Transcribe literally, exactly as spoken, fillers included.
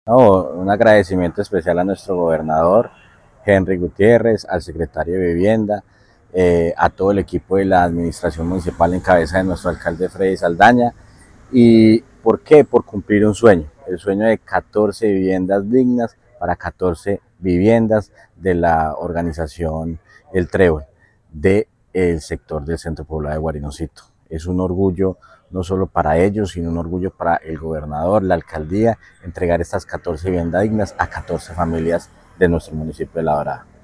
No, un agradecimiento especial a nuestro gobernador, Henry Gutiérrez, al secretario de Vivienda, eh, a todo el equipo de la administración municipal en cabeza de nuestro alcalde Freddy Saldaña. ¿Y por qué? Por cumplir un sueño, el sueño de catorce viviendas dignas para catorce viviendas de la organización El Trébol, del sector del Centro Poblado de Guarinocito. Es un orgullo no solo para ellos, sino un orgullo para el gobernador, la alcaldía, entregar estas catorce viviendas dignas a catorce familias de nuestro municipio de La Dorada.